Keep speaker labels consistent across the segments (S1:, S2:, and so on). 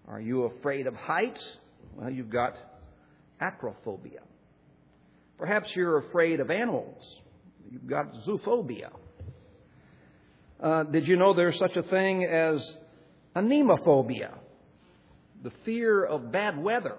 S1: Are you afraid of heights? Well, you've got acrophobia. Perhaps you're afraid of animals. You've got zoophobia. Did you know there's such a thing as anemophobia, the fear of bad weather?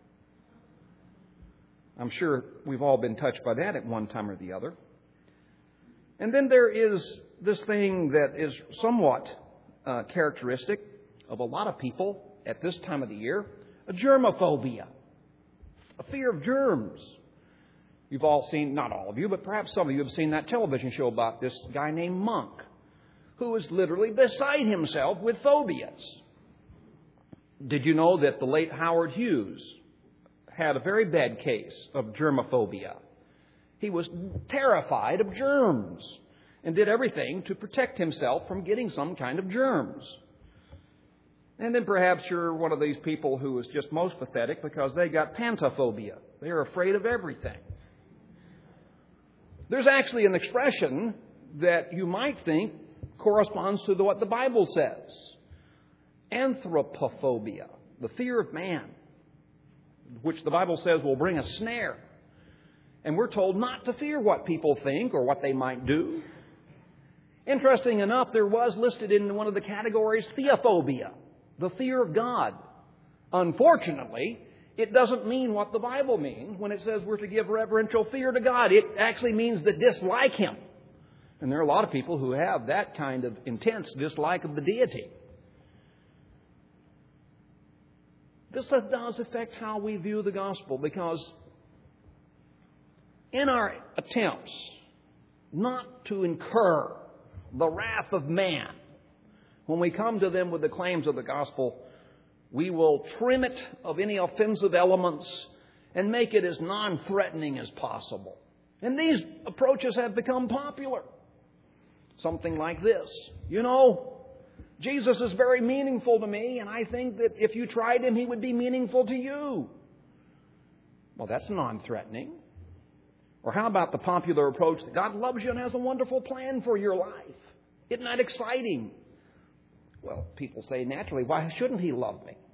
S1: I'm sure we've all been touched by that at one time or the other. And then there is this thing that is somewhat characteristic of a lot of people at this time of the year, a germophobia, a fear of germs. You've all seen, not all of you, but perhaps some of you have seen that television show about this guy named Monk, who is literally beside himself with phobias. Did you know that the late Howard Hughes had a very bad case of germophobia? He was terrified of germs and did everything to protect himself from getting some kind of germs. And then perhaps you're one of these people who is just most pathetic because they got pantophobia. They're afraid of everything. There's actually an expression that you might think corresponds to what the Bible says. Anthropophobia, the fear of man, which the Bible says will bring a snare. And we're told not to fear what people think or what they might do. Interesting enough, there was listed in one of the categories theophobia, the fear of God. Unfortunately, it doesn't mean what the Bible means when it says we're to give reverential fear to God. It actually means to dislike Him. And there are a lot of people who have that kind of intense dislike of the deity. This does affect how we view the gospel, because in our attempts not to incur the wrath of man, when we come to them with the claims of the gospel, we will trim it of any offensive elements and make it as non-threatening as possible. And these approaches have become popular. Something like this: you know, Jesus is very meaningful to me, and I think that if you tried Him, He would be meaningful to you. Well, that's non-threatening. Or how about the popular approach that God loves you and has a wonderful plan for your life? Isn't that exciting? Well, people say naturally, why shouldn't He love me?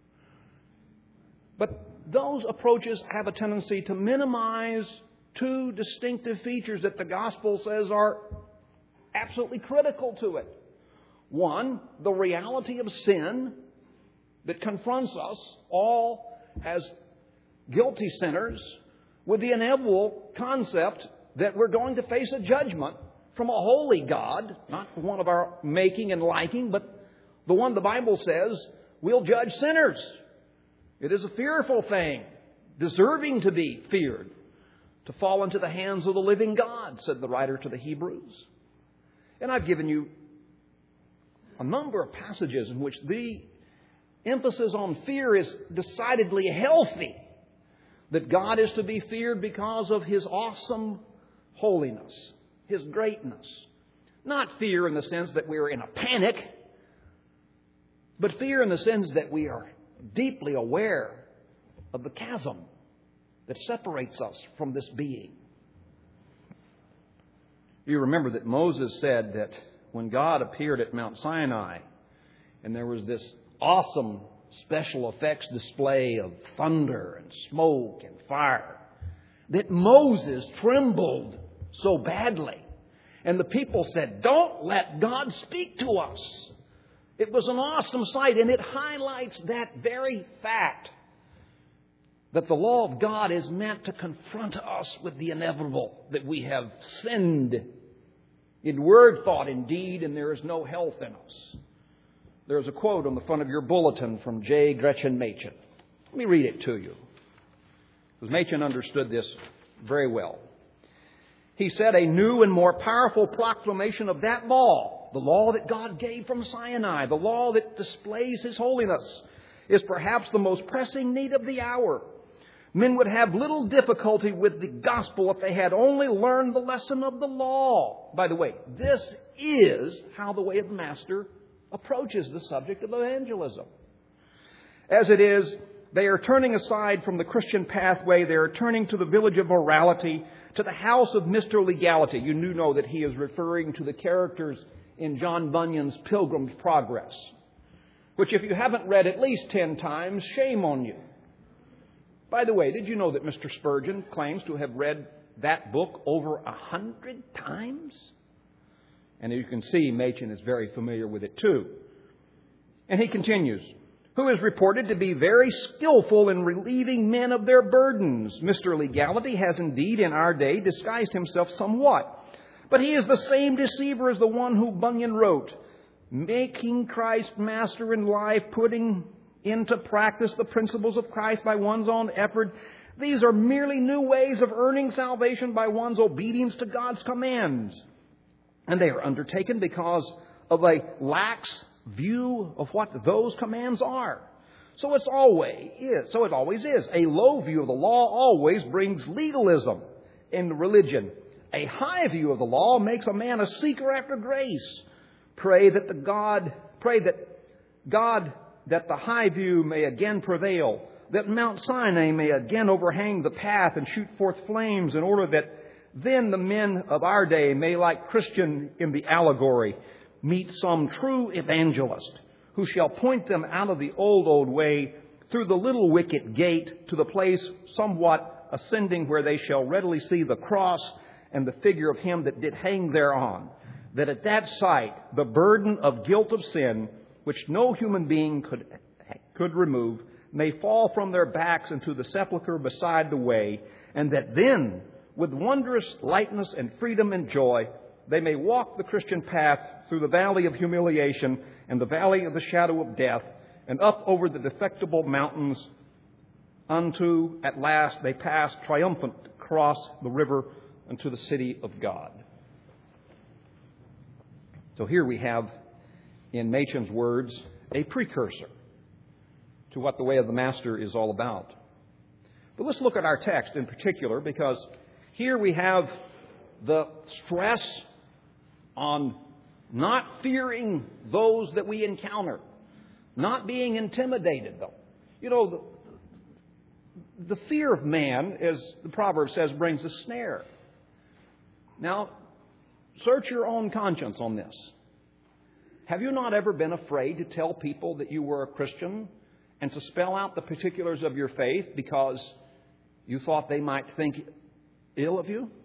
S1: But those approaches have a tendency to minimize two distinctive features that the gospel says are absolutely critical to it. One, the reality of sin that confronts us all as guilty sinners, with the inevitable concept that we're going to face a judgment from a holy God, not one of our making and liking, but the one the Bible says will judge sinners. It is a fearful thing, deserving to be feared, to fall into the hands of the living God, said the writer to the Hebrews. And I've given you a number of passages in which the emphasis on fear is decidedly healthy. That God is to be feared because of His awesome holiness, His greatness. Not fear in the sense that we're in a panic, but fear in the sense that we are deeply aware of the chasm that separates us from this being. You remember that Moses said that when God appeared at Mount Sinai and there was this awesome special effects display of thunder and smoke and fire, that Moses trembled so badly. And the people said, "Don't let God speak to us." It was an awesome sight, and it highlights that very fact that the law of God is meant to confront us with the inevitable, that we have sinned in word, thought, and deed, and there is no health in us. There's a quote on the front of your bulletin from J. Gretchen Machen. Let me read it to you, because Machen understood this very well. He said, "A new and more powerful proclamation of that law, the law that God gave from Sinai, the law that displays His holiness, is perhaps the most pressing need of the hour. Men would have little difficulty with the gospel if they had only learned the lesson of the law." By the way, this is how the Way of the Master approaches the subject of evangelism. As it is, they are turning aside from the Christian pathway. They are turning to the village of morality, to the house of Mr. Legality. You do know that he is referring to the characters in John Bunyan's Pilgrim's Progress. which if you haven't read at least 10 times, shame on you. By the way, did you know that Mr. Spurgeon claims to have read that book over 100 times? And as you can see, Machen is very familiar with it too. And he continues, who is reported to be very skillful in relieving men of their burdens. Mr. Legality has indeed in our day disguised himself somewhat, but he is the same deceiver as the one who Bunyan wrote, making Christ master in life, putting into practice the principles of Christ by one's own effort. These are merely new ways of earning salvation by one's obedience to God's commands. And they are undertaken because of a lax view of what those commands are. So it always is. A low view of the law always brings legalism in religion. A high view of the law makes a man a seeker after grace. Pray that the high view may again prevail, that Mount Sinai may again overhang the path and shoot forth flames, in order that then the men of our day may, like Christian in the allegory, meet some true evangelist who shall point them out of the old way through the little wicket gate to the place somewhat ascending, where they shall readily see the cross and the figure of him that did hang thereon, that at that sight the burden of guilt of sin, which no human being could remove, may fall from their backs into the sepulchre beside the way, and that then, with wondrous lightness and freedom and joy, they may walk the Christian path through the valley of humiliation and the valley of the shadow of death, and up over the defectible mountains, unto at last they pass triumphant across the river unto the city of God. So here we have, in Machen's words, a precursor to what the way of the Master is all about. But let's look at our text in particular, because here we have the stress on not fearing those that we encounter, not being intimidated, though. You know, the fear of man, as the proverb says, brings a snare. Now, search your own conscience on this. Have you not ever been afraid to tell people that you were a Christian and to spell out the particulars of your faith because you thought they might think ill of you?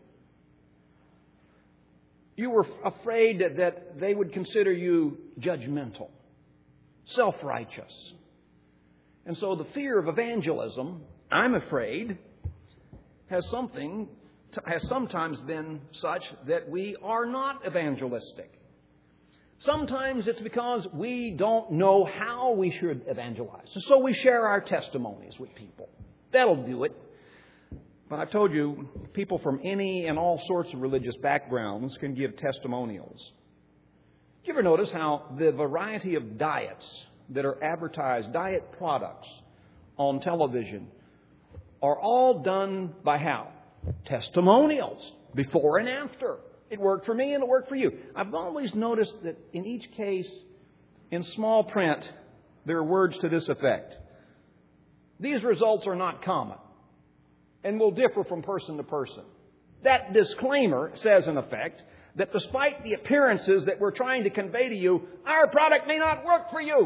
S1: You were afraid that they would consider you judgmental, self-righteous. And so the fear of evangelism, I'm afraid, has sometimes been such that we are not evangelistic. Sometimes it's because we don't know how we should evangelize. So we share our testimonies with people. That'll do it. But I've told you, people from any and all sorts of religious backgrounds can give testimonials. Do you ever notice how the variety of diets that are advertised, diet products on television, are all done by how? Testimonials, before and after. It worked for me and it worked for you. I've always noticed that in each case, in small print, there are words to this effect. These results are not common and will differ from person to person. That disclaimer says, in effect, that despite the appearances that we're trying to convey to you, our product may not work for you.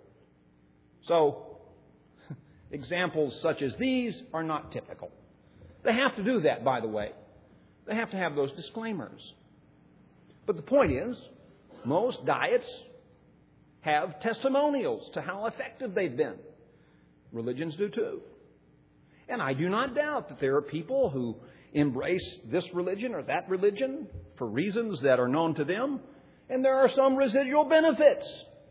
S1: So, examples such as these are not typical. They have to do that, by the way. They have to have those disclaimers. But the point is, most diets have testimonials to how effective they've been. Religions do too. And I do not doubt that there are people who embrace this religion or that religion for reasons that are known to them, and there are some residual benefits.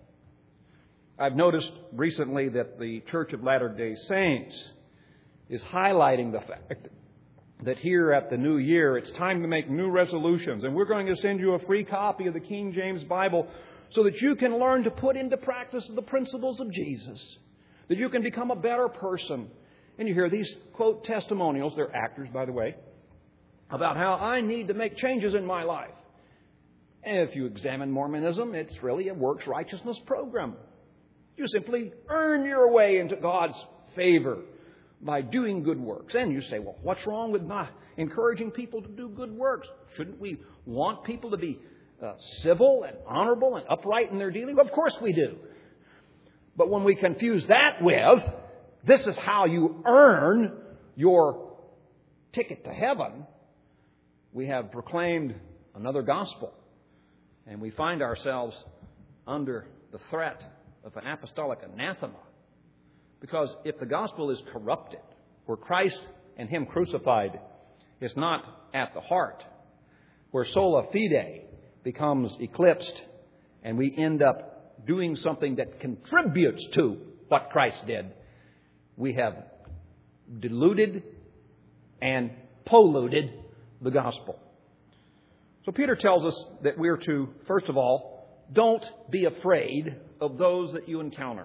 S1: I've noticed recently that the Church of Latter-day Saints is highlighting the fact that here at the new year, it's time to make new resolutions, and we're going to send you a free copy of the King James Bible so that you can learn to put into practice the principles of Jesus, that you can become a better person. And you hear these, quote, testimonials, they're actors, by the way, about how I need to make changes in my life. And if you examine Mormonism, it's really a works righteousness program. You simply earn your way into God's favor by doing good works. And you say, well, what's wrong with not encouraging people to do good works? Shouldn't we want people to be civil and honorable and upright in their dealing? Of course we do. But when we confuse that with, this is how you earn your ticket to heaven, we have proclaimed another gospel. And we find ourselves under the threat of an apostolic anathema. Because if the gospel is corrupted, where Christ and Him crucified is not at the heart, where sola fide becomes eclipsed, and we end up doing something that contributes to what Christ did, we have diluted and polluted the gospel. So Peter tells us that we're to, first of all, don't be afraid of those that you encounter.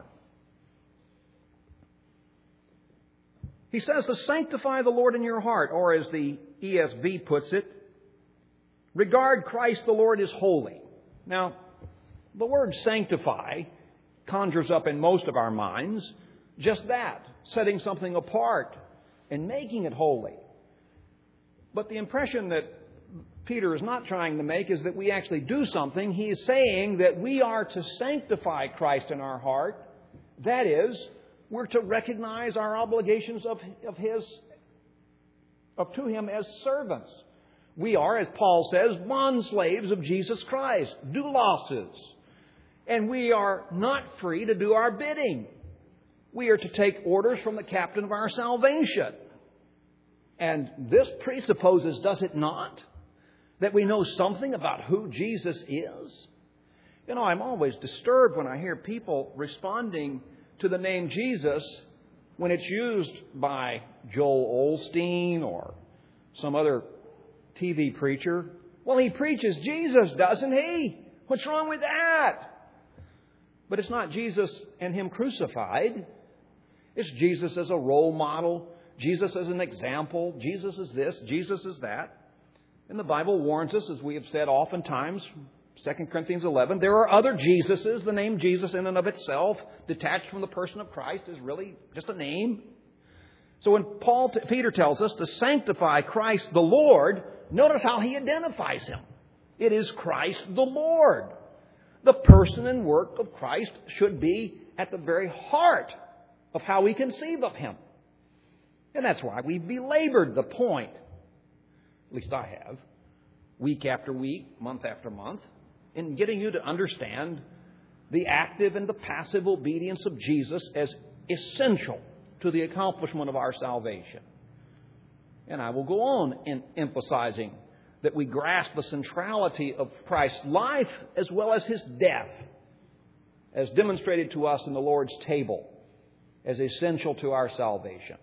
S1: He says to sanctify the Lord in your heart, or as the ESV puts it, regard Christ the Lord as holy. Now, the word sanctify conjures up in most of our minds just that, setting something apart and making it holy. But the impression that Peter is not trying to make is that we actually do something. He is saying that we are to sanctify Christ in our heart. That is, we're to recognize our obligations to Him as servants. We are, as Paul says, bondslaves of Jesus Christ, doulos. And we are not free to do our bidding. We are to take orders from the captain of our salvation. And this presupposes, does it not, that we know something about who Jesus is? You know, I'm always disturbed when I hear people responding to the name Jesus when it's used by Joel Osteen or some other TV preacher. Well, he preaches Jesus, doesn't he? What's wrong with that? But it's not Jesus and Him crucified. It's Jesus as a role model. Jesus as an example. Jesus is this. Jesus is that. And the Bible warns us, as we have said oftentimes, 2 Corinthians 11, there are other Jesuses. The name Jesus in and of itself, detached from the person of Christ, is really just a name. So when Peter tells us to sanctify Christ the Lord, notice how he identifies Him. It is Christ the Lord. The person and work of Christ should be at the very heart of how we conceive of Him. And that's why we've belabored the point, at least I have, week after week, month after month, in getting you to understand the active and the passive obedience of Jesus as essential to the accomplishment of our salvation. And I will go on in emphasizing that we grasp the centrality of Christ's life as well as His death, as demonstrated to us in the Lord's table, as essential to our salvation.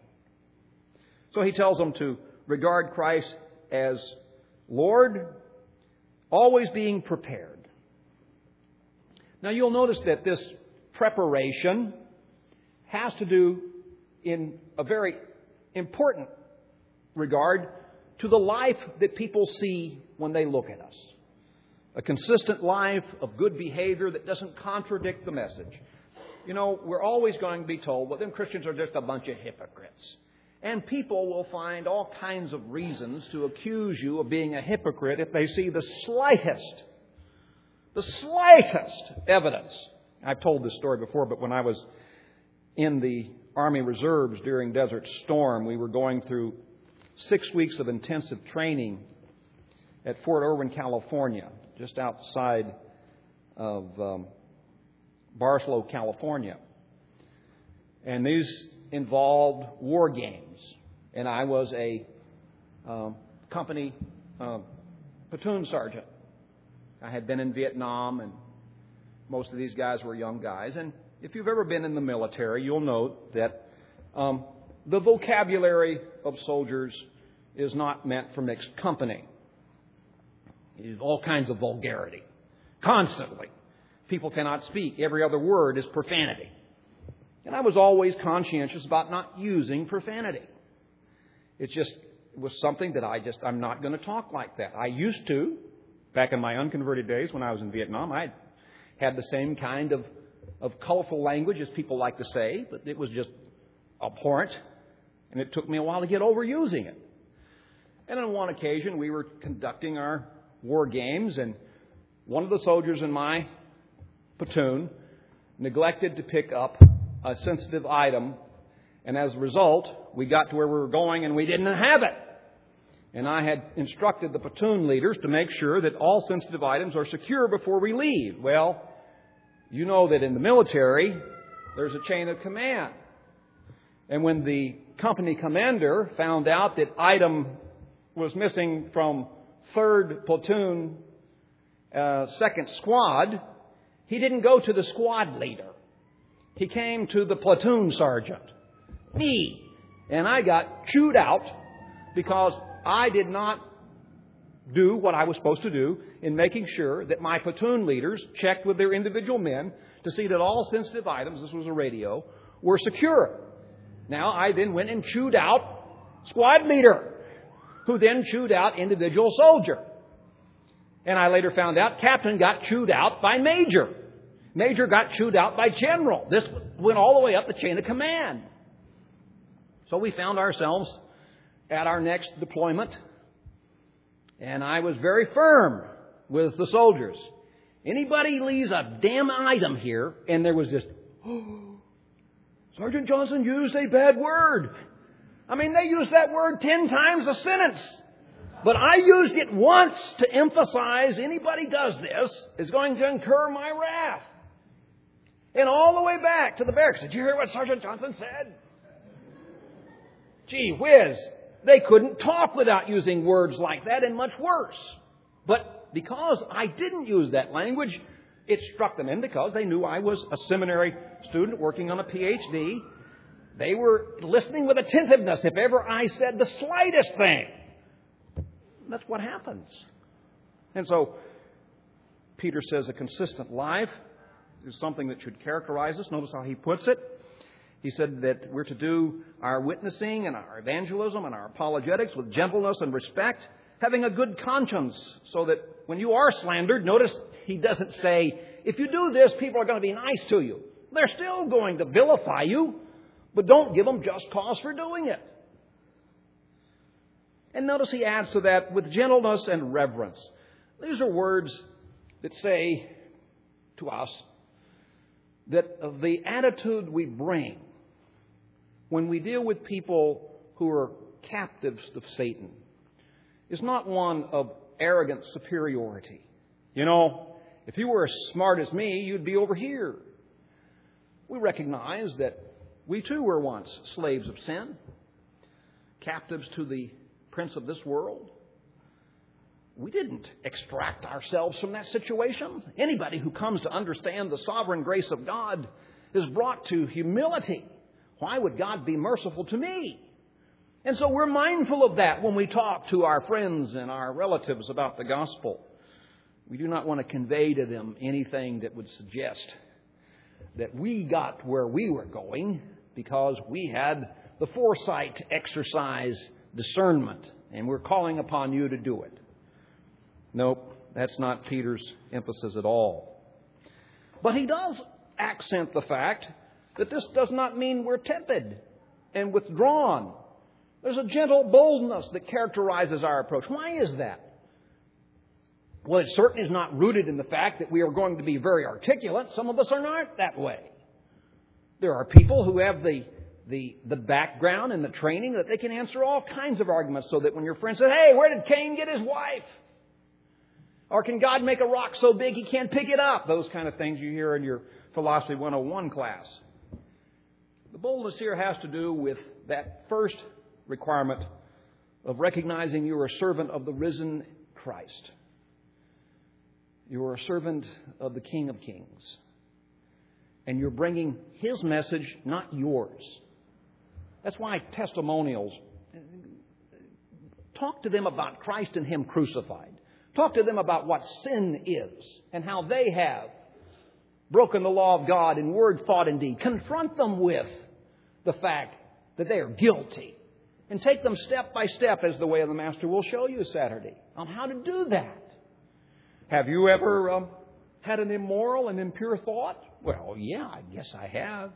S1: So he tells them to regard Christ as Lord, always being prepared. Now you'll notice that this preparation has to do in a very important regard to the life that people see when they look at us. A consistent life of good behavior that doesn't contradict the message. You know, we're always going to be told, well, them Christians are just a bunch of hypocrites. And people will find all kinds of reasons to accuse you of being a hypocrite if they see the slightest evidence. I've told this story before, but when I was in the Army Reserves during Desert Storm, we were going through 6 weeks of intensive training at Fort Irwin, California, just outside of Barstow, California. And these involved war games. And I was a company platoon sergeant. I had been in Vietnam, and most of these guys were young guys. And if you've ever been in the military, you'll note that the vocabulary of soldiers is not meant for mixed company. It is all kinds of vulgarity. Constantly. People cannot speak. Every other word is profanity. And I was always conscientious about not using profanity. It was something that I'm not going to talk like that. I used to, back in my unconverted days when I was in Vietnam, I had the same kind of colorful language as people like to say, but it was just abhorrent, and it took me a while to get over using it. And on one occasion, we were conducting our war games, and one of the soldiers in my platoon neglected to pick up a sensitive item, and as a result, we got to where we were going and we didn't have it. And I had instructed the platoon leaders to make sure that all sensitive items are secure before we leave. Well, you know that in the military, there's a chain of command. And when the company commander found out that item was missing from 3rd Platoon, 2nd Squad, he didn't go to the squad leader. He came to the platoon sergeant, me. And I got chewed out because I did not do what I was supposed to do in making sure that my platoon leaders checked with their individual men to see that all sensitive items, this was a radio, were secure. Now, I then went and chewed out squad leader, who then chewed out individual soldier. And I later found out captain got chewed out by major. Major got chewed out by general. This went all the way up the chain of command. So we found ourselves at our next deployment, and I was very firm with the soldiers. Anybody leaves a damn item here, and there was this, Sergeant Johnson used a bad word. I mean, they used that word 10 times a sentence. But I used it once to emphasize anybody does this is going to incur my wrath. And all the way back to the barracks. Did you hear what Sergeant Johnson said? Gee whiz. They couldn't talk without using words like that, and much worse. But because I didn't use that language, it struck them in because they knew I was a seminary student working on a PhD. They were listening with attentiveness if ever I said the slightest thing. That's what happens. And so Peter says a consistent life is something that should characterize us. Notice how he puts it. He said that we're to do our witnessing and our evangelism and our apologetics with gentleness and respect, having a good conscience, so that when you are slandered, notice he doesn't say, if you do this, people are going to be nice to you. They're still going to vilify you, but don't give them just cause for doing it. And notice he adds to that, with gentleness and reverence. These are words that say to us that the attitude we bring when we deal with people who are captives of Satan is not one of arrogant superiority. You know, if you were as smart as me, you'd be over here. We recognize that we too were once slaves of sin, captives to the prince of this world. We didn't extract ourselves from that situation. Anybody who comes to understand the sovereign grace of God is brought to humility. Why would God be merciful to me? And so we're mindful of that when we talk to our friends and our relatives about the gospel. We do not want to convey to them anything that would suggest that we got where we were going because we had the foresight to exercise discernment, and we're calling upon you to do it. Nope, that's not Peter's emphasis at all. But he does accent the fact that this does not mean we're tepid and withdrawn. There's a gentle boldness that characterizes our approach. Why is that? Well, it certainly is not rooted in the fact that we are going to be very articulate. Some of us are not that way. There are people who have the background and the training that they can answer all kinds of arguments, so that when your friend says, hey, where did Cain get his wife? Or can God make a rock so big he can't pick it up? Those kind of things you hear in your Philosophy 101 class. The boldness here has to do with that first requirement of recognizing you're a servant of the risen Christ. You're a servant of the King of Kings. And you're bringing His message, not yours. That's why testimonials, talk to them about Christ and Him crucified. Talk to them about what sin is and how they have broken the law of God in word, thought, and deed. Confront them with the fact that they are guilty. And take them step by step, as the way of the Master will show you Saturday, on how to do that. Have you ever had an immoral and impure thought? Well, yeah, I guess I have.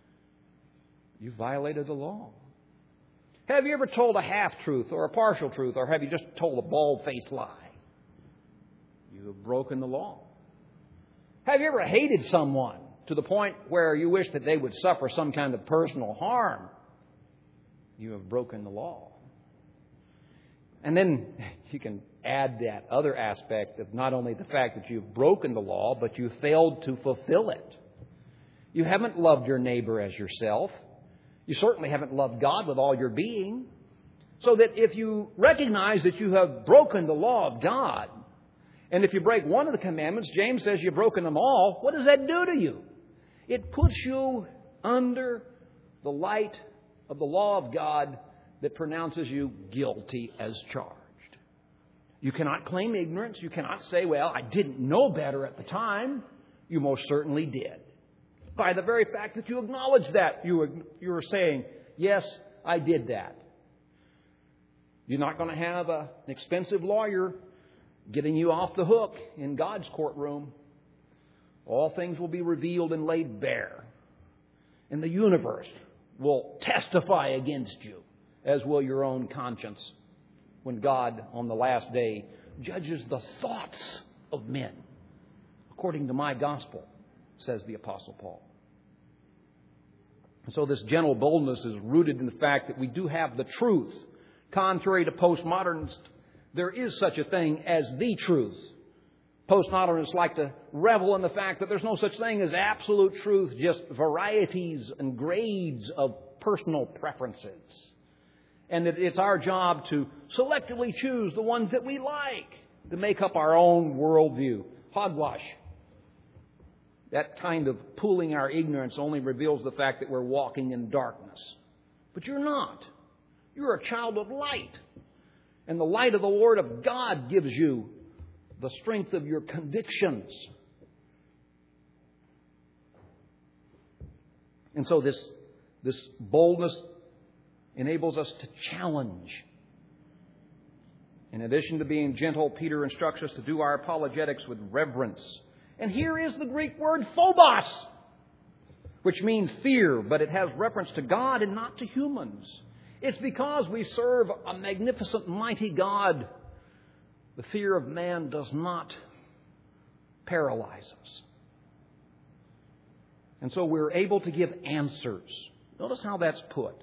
S1: You violated the law. Have you ever told a half-truth or a partial truth, or have you just told a bald-faced lie? You have broken the law. Have you ever hated someone to the point where you wish that they would suffer some kind of personal harm, you have broken the law. And then you can add that other aspect of not only the fact that you've broken the law, but you failed to fulfill it. You haven't loved your neighbor as yourself. You certainly haven't loved God with all your being. So that if you recognize that you have broken the law of God, and if you break one of the commandments, James says you've broken them all, what does that do to you? It puts you under the light of the law of God that pronounces you guilty as charged. You cannot claim ignorance. You cannot say, well, I didn't know better at the time. You most certainly did. By the very fact that you acknowledge that, you are saying, yes, I did that. You're not going to have an expensive lawyer getting you off the hook in God's courtroom. All things will be revealed and laid bare. And the universe will testify against you, as will your own conscience, when God, on the last day, judges the thoughts of men, according to my gospel, says the Apostle Paul. And so this gentle boldness is rooted in the fact that we do have the truth. Contrary to postmodernists, there is such a thing as the truth. Postmodernists like to revel in the fact that there's no such thing as absolute truth, just varieties and grades of personal preferences. And that it's our job to selectively choose the ones that we like to make up our own worldview. Hogwash. That kind of pooling our ignorance only reveals the fact that we're walking in darkness. But you're not. You're a child of light. And the light of the Word of God gives you the strength of your convictions. And so this boldness enables us to challenge. In addition to being gentle, Peter instructs us to do our apologetics with reverence. And here is the Greek word phobos, which means fear, but it has reference to God and not to humans. It's because we serve a magnificent, mighty God. The fear of man does not paralyze us. And so we're able to give answers. Notice how that's put.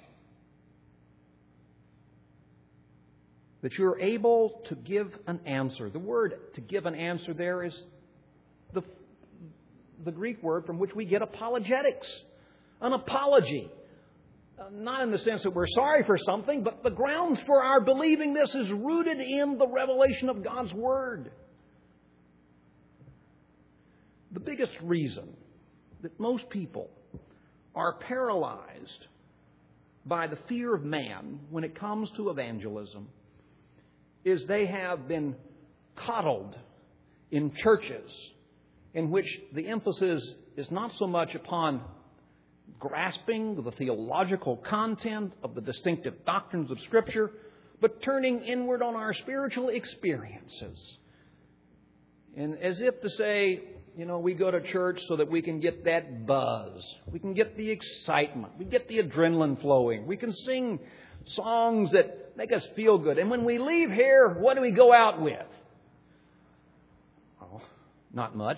S1: That you're able to give an answer. The word to give an answer there is the Greek word from which we get apologetics. An apology. Not in the sense that we're sorry for something, but the grounds for our believing this is rooted in the revelation of God's Word. The biggest reason that most people are paralyzed by the fear of man when it comes to evangelism is they have been coddled in churches in which the emphasis is not so much upon grasping the theological content of the distinctive doctrines of Scripture, but turning inward on our spiritual experiences. And as if to say, we go to church so that we can get that buzz. We can get the excitement. We get the adrenaline flowing. We can sing songs that make us feel good. And when we leave here, what do we go out with? Oh, not much.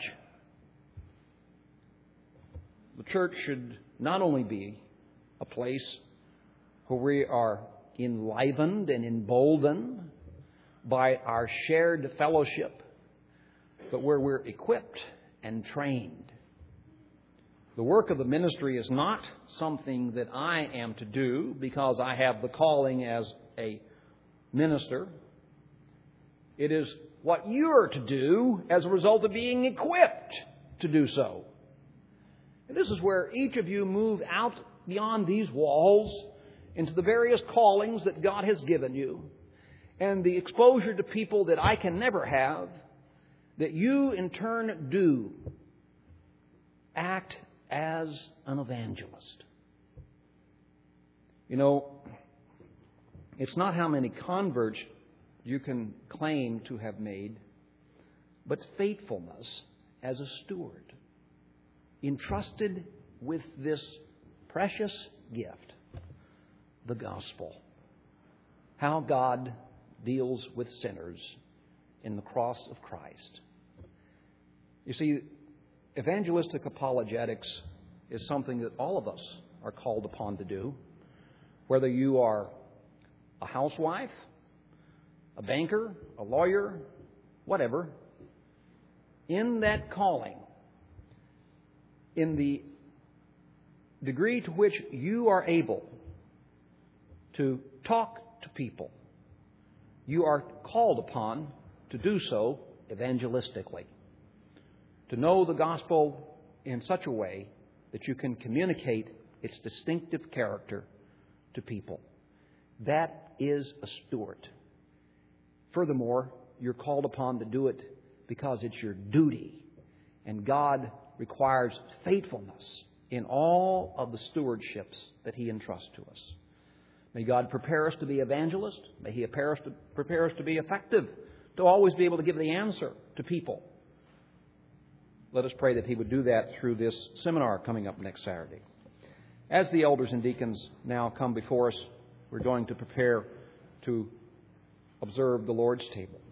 S1: The church should not only be a place where we are enlivened and emboldened by our shared fellowship, but where we're equipped and trained. The work of the ministry is not something that I am to do because I have the calling as a minister. It is what you're to do as a result of being equipped to do so. And this is where each of you move out beyond these walls into the various callings that God has given you and the exposure to people that I can never have, that you in turn do act as an evangelist. It's not how many converts you can claim to have made, but faithfulness as a steward, entrusted with this precious gift, the gospel. How God deals with sinners in the cross of Christ. You see, evangelistic apologetics is something that all of us are called upon to do, whether you are a housewife, a banker, a lawyer, whatever. In that calling, in the degree to which you are able to talk to people, you are called upon to do so evangelistically, to know the gospel in such a way that you can communicate its distinctive character to people. That is a steward. Furthermore, you're called upon to do it because it's your duty, and God requires faithfulness in all of the stewardships that He entrusts to us. May God prepare us to be evangelists. May He prepare us to be effective, to always be able to give the answer to people. Let us pray that He would do that through this seminar coming up next Saturday. As the elders and deacons now come before us, we're going to prepare to observe the Lord's table.